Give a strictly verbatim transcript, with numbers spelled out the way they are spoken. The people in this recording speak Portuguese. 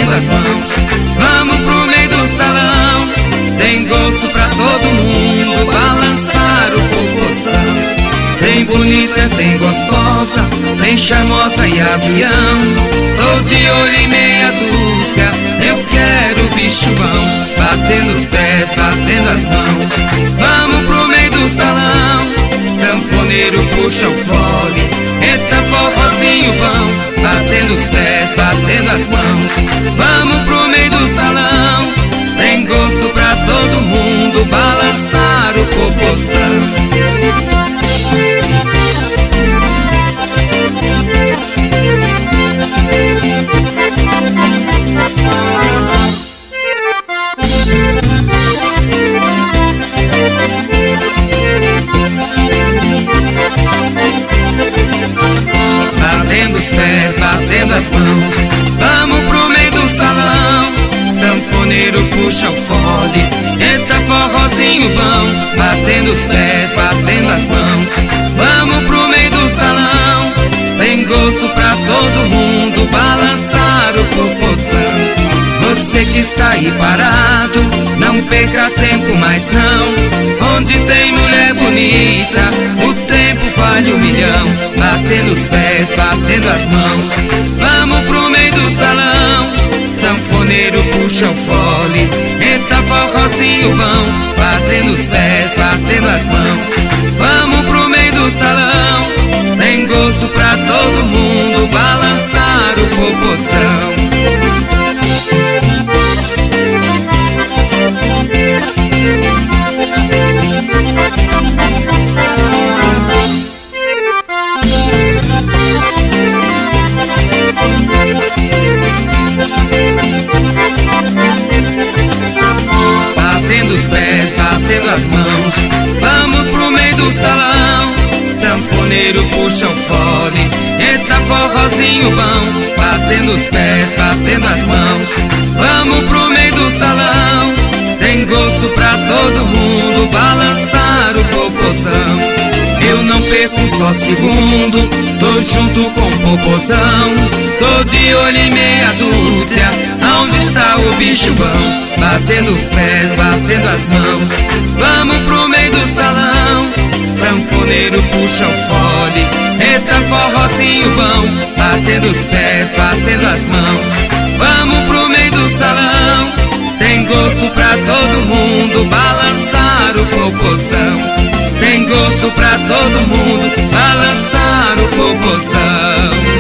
batendo as mãos. Vamos pro meio do salão, tem gosto pra todo mundo, balançar o popozão. Tem bonita, tem gostosa, tem charmosa e avião. Tô de olho em meia dúzia, eu quero bicho bom. Batendo os pés, batendo as mãos. Vamos pro meio do salão, sanfoneiro puxa o fole. Eita forrozinho bom, batendo os pés, batendo as mãos. Vamos pro meio do salão, tem gosto pra todo mundo, balançar o popozão. Batendo os pés, batendo as mãos. Vamos pro meio do salão, sanfoneiro puxa o fole. Eita forrozinho bom, batendo os pés, batendo as mãos. Vamos pro meio do salão, tem gosto pra todo mundo, balançar o popozão. Você que está aí parado, não perca tempo mais não. Onde tem mulher bonita, o tempo vale um milhão. Batendo os pés, batendo as mãos. Vamos pro meio do salão, sanfoneiro puxa o fole. Eita forrozinho bom, batendo os pés, batendo as mãos. Vamos pro meio do salão, tem gosto pra todo mundo, balançar o popozão. Batendo os pés, batendo as mãos. Vamos pro meio do salão, sanfoneiro puxa o fole. Eita forrozinho bom, batendo os pés, batendo as mãos. Vamos pro meio do salão, tem gosto pra todo mundo, balançar o popozão. Eu não perco um só segundo, tô junto com o popozão. Tô de olho em meia dúzia, aonde está o bicho bom? Batendo os pés, batendo as mãos. Vamos pro meio do salão, sanfoneiro puxa o fole. Eita forrozinho bom, batendo os pés, batendo as mãos. Vamos pro meio do salão, tem gosto pra todo mundo, balançar o popozão. Tem gosto pra todo mundo, balançar o popozão.